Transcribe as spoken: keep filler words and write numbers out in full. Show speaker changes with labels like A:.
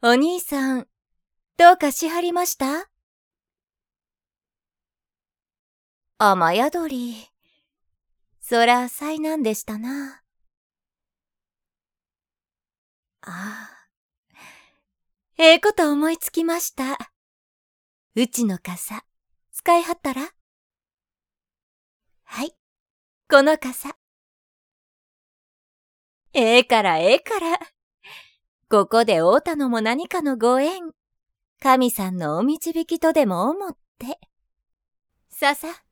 A: お兄さん、どうかしはりました？雨宿り。そら災難でしたな。ああ。ええこと思いつきました。うちの傘、使いはったら？はい、この傘。ええからええから。ここで会うたのも何かのご縁。神さんのお導きとでも思って。ささ。